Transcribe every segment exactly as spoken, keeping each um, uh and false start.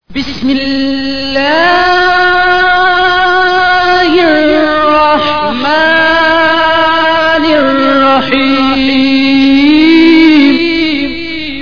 بسم اللہ الرحمن الرحیم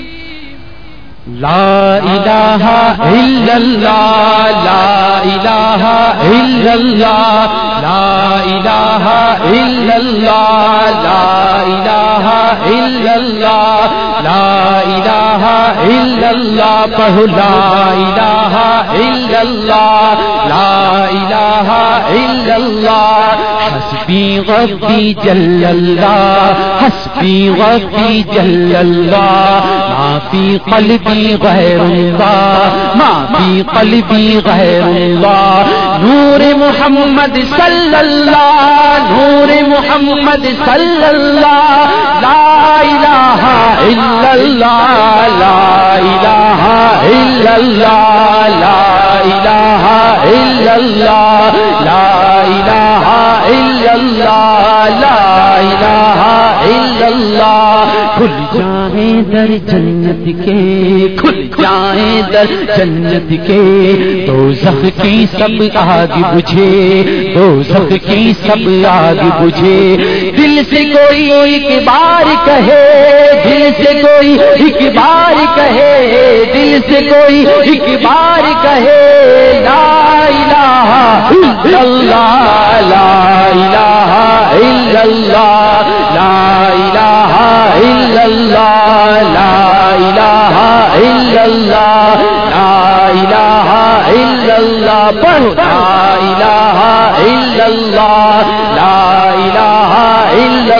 لا الہ الا اللہ لا الہ الا اللہ لا الہ الا اللہ لا الہ الا اللہ لا الہ الا اللہ پڑھو لا الہ الا اللہ لا الہ الا اللہ حسبی ربی جل اللہ حسبی ربی جل اللہ ما فی قلبی غیر اللہ ما فی قلبی غیر اللہ نور محمد صلی اللہ نور محمد صلی اللہ لا الہ الا اللہ لا الہ الا اللہ لا الہ الا اللہ لا الہ الا اللہ لا الہ الا اللہ کھل جائیں در جنت کے کھل جائیں در جنت کے دوزخ کی سب آگ بجھے دوزخ کی سب آگ بجھے دل سے کوئی ایک بار کہے دل سے کوئی ایک بار کہے دل سے کوئی ایک بار کہے لا الہ الا اللہ لا الہ الا اللہ لا الہ الا اللہ لا الہ الا اللہ لا الہ الا اللہ پڑھو لا الہ الا اللہ لا الہ الا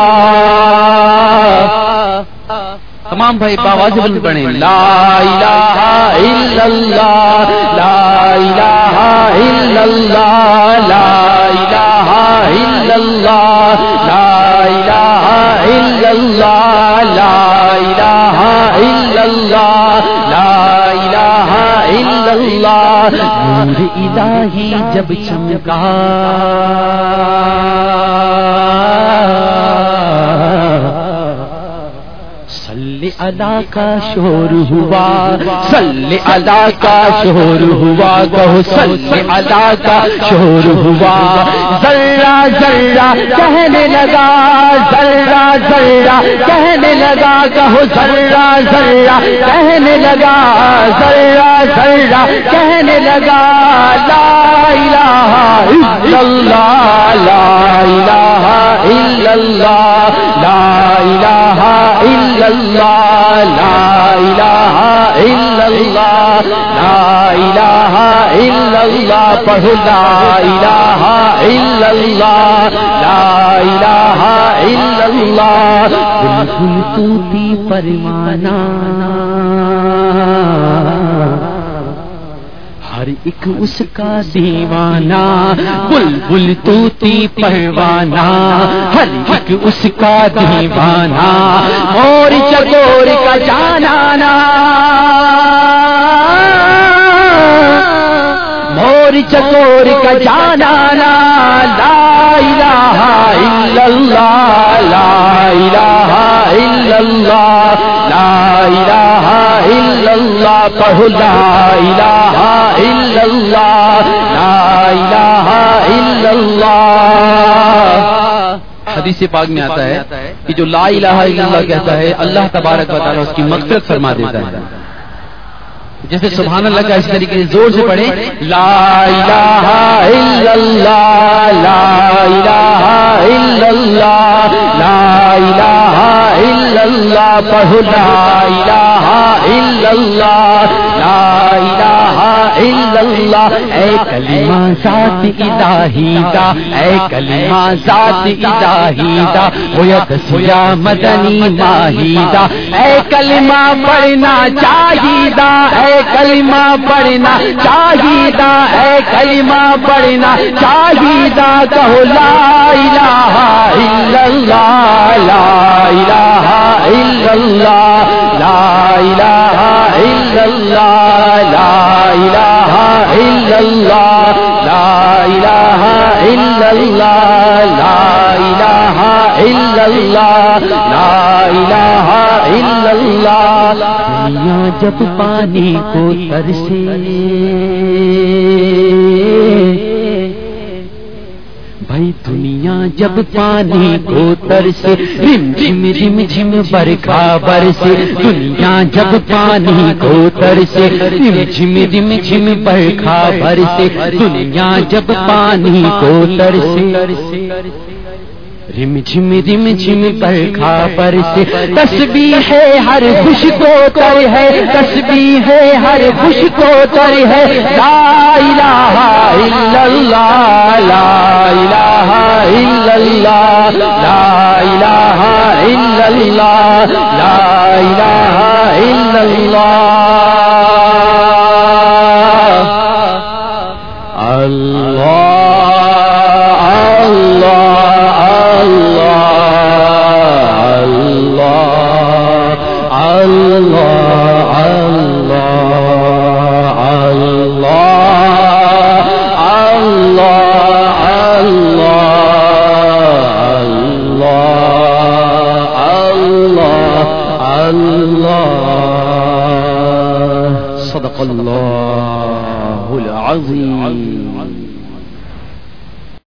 اللہ تمام بھائی باواز بلند پڑھیں لا الہ الا اللہ لا الہ الا اللہ لا الہ الا اللہ لا الہ الا اللہ لا الہ الا اللہ لا الہ الا اللہ نور الہی جب چمکا صلی اللہ کا شور ہوا صلی اللہ کا شور ہوا کہو صلی اللہ کا شور ہوا ذرہ ذرہ کہنے لگا ذرہ ذرہ کہنے لگا کہو ذرہ ذرہ کہنے لگا ذرہ ذرہ کہنے لگا لا الہ الا اللہ لا الہ الا اللہ لا الہ الا اللہ لا الہ الا اللہ لا الہ الا اللہ پڑھو لا الہ الا اللہ لا الہ الا اللہ بالکل طوطی پروانہ ہر ایک اس کا دیوانہ بلبل طوطی پروانہ ہر ایک اس کا دیوانہ اور چکور کا جانانا مور چکور کا جانانا لا الہ الا اللہ لا الہ الا اللہ لا الہ الا اللہ پڑھو لا الہ الا اللہ لا الہ الا اللہ حدیث پاک میں آتا ہے کہ جو لا الہ الا اللہ کہتا ہے اللہ تبارک و تعالیٰ اس کی مغفرت فرما دیتا ہے جیسے سبحان اللہ کا اس طریقے سے زور سے پڑھیں لا الہ الا اللہ لا الہ الا اللہ لا الہ الا اللہ پڑھو لا الہ الا اللہ لا الہ الا اللہ اے کلمہ ذات الہی دا اے کلمہ ذات الہی دا وہ یکسیا مدنی ماہی دا اے کلمہ پڑھنا چاہیے دا اے کلمہ پڑھنا چاہیے دا اے کلمہ پڑھنا چاہیے دا کہو لا الہ الا اللہ لا الہ الا اللہ لا الہ الا اللہ لا الہ الا اللہ لا الہ الا اللہ لا الہ الا اللہ لا الہ الا اللہ دنیا جب پانی کو ترسے، بھائی دنیا جب پانی کو ترسے، رم جھم رم جھم برکھا برسے، دنیا جب پانی کو ترسے، رم جھم رم جھم برکھا برسے، دنیا جب پانی کو ترسے، رم جھم رم جھم برکھا برسے، تسبیح ہے ہر خوش کو تر ہے، تسبیح ہے ہر خوش کو تر ہے، لا الہ الا اللہ، لا الہ الا اللہ، لا الہ الا اللہ، لا الہ الا اللہ، اللہ صدق اللہ العظیم.